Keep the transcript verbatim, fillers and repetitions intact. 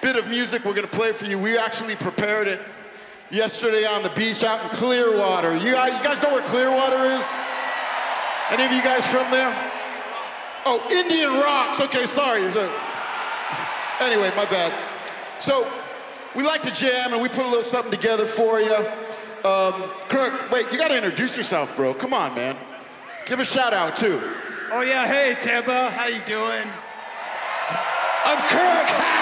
bit of music we're gonna play for you. We actually prepared it yesterday on the beach out in Clearwater. You guys, you guys know where Clearwater is? Any of you guys from there? Oh, Indian Rocks. Okay, sorry. Anyway, my bad. So, we like to jam and we put a little something together for you. Um, Kirk, wait, you gotta introduce yourself, bro. Come on, man. Give a shout out, too. Oh, yeah, hey, Tampa, how you doing? I'm Kirk.